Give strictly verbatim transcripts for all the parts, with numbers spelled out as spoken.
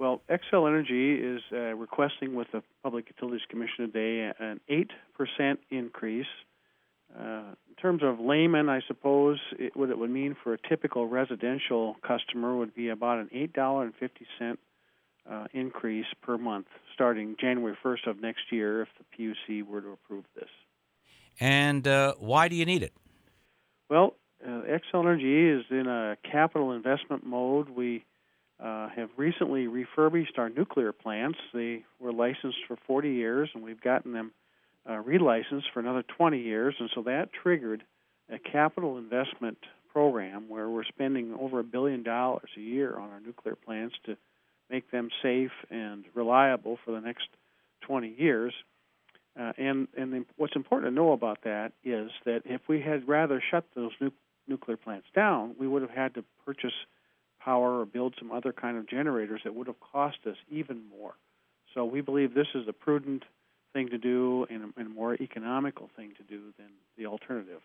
Well, Xcel Energy is uh, requesting with the Public Utilities Commission today an eight percent increase. Uh, in terms of layman, I suppose it, what it would mean for a typical residential customer would be about an eight dollars and fifty cents uh, increase per month starting January first of next year if the P U C were to approve this. And uh, why do you need it? Well, uh, Xcel Energy is in a capital investment mode. We uh, have recently refurbished our nuclear plants. They were licensed for forty years, and we've gotten them uh, relicensed for another twenty years. And so that triggered a capital investment program where we're spending over a billion dollars a year on our nuclear plants to make them safe and reliable for the next twenty years. Uh, and and the, what's important to know about that is that if we had rather shut those nu- nuclear plants down, we would have had to purchase power or build some other kind of generators that would have cost us even more. So we believe this is a prudent thing to do and a, and a more economical thing to do than the alternative.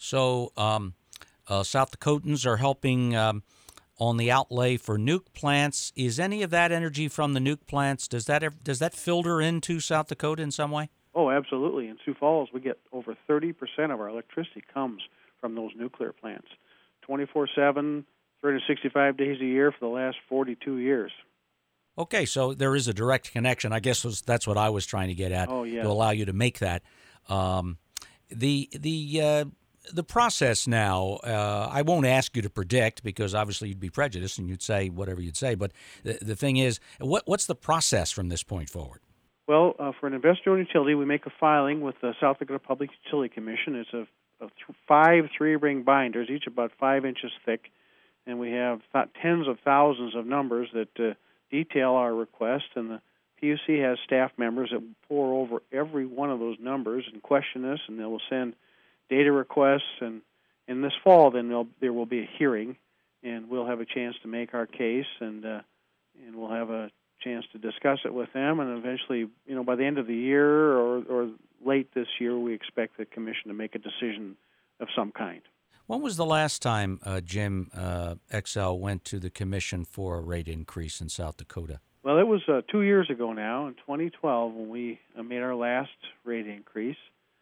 So um, uh, South Dakotans are helping um, on the outlay for nuke plants. Is any of that energy from the nuke plants, does that ever, does that filter into South Dakota in some way? Oh, absolutely. In Sioux Falls, we get over thirty percent of our electricity comes from those nuclear plants, twenty-four seven, three hundred sixty-five days a year for the last forty-two years. Okay, so there is a direct connection. I guess was, that's what I was trying to get at, oh, yeah. to allow you to make that. Um, the the uh, the process now, uh, I won't ask you to predict because obviously you'd be prejudiced and you'd say whatever you'd say, but the, the thing is, what what's the process from this point forward? Well, uh, for an investor-owned utility, we make a filing with the South Dakota Public Utility Commission. It's a, a th- five three-ring binders, each about five inches thick, and we have th- tens of thousands of numbers that uh, detail our request, and the P U C has staff members that pour over every one of those numbers and question us, and they will send data requests, and in this fall, then there will be a hearing, and we'll have a chance to make our case, and uh, and we'll have a chance to discuss it with them, and eventually, you know, by the end of the year or, or late this year, we expect the commission to make a decision of some kind. When was the last time, uh, Jim, uh, Xcel went to the commission for a rate increase in South Dakota? Well, it was uh, two years ago now, in twenty twelve, when we uh, made our last rate increase.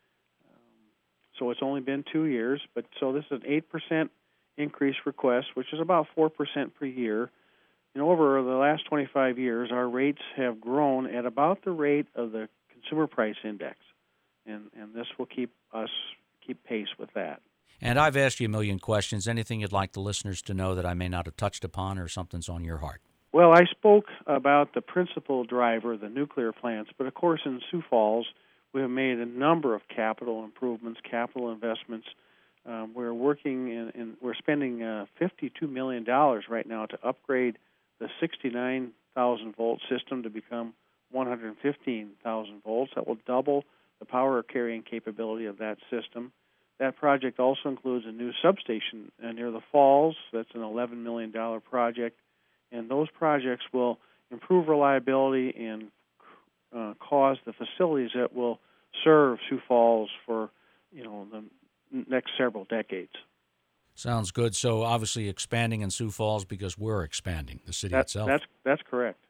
Um, so it's only been two years, but so this is an eight percent increase request, which is about four percent per year. And over the last twenty-five years, our rates have grown at about the rate of the Consumer Price Index, and and this will keep us keep pace with that. And I've asked you a million questions. Anything you'd like the listeners to know that I may not have touched upon, or something's on your heart? Well, I spoke about the principal driver, the nuclear plants, but of course in Sioux Falls, we have made a number of capital improvements, capital investments. Um, we're working in, in we're spending uh, fifty-two million dollars right now to upgrade the sixty-nine thousand volt system to become one hundred fifteen thousand volts. That will double the power carrying capability of that system. That project also includes a new substation uh, near the falls. That's an eleven million dollars project. And those projects will improve reliability and uh, cause the facilities that will serve Sioux Falls for, you know, the next several decades. Sounds good. So obviously expanding in Sioux Falls because we're expanding, the city that, itself. That's that's correct.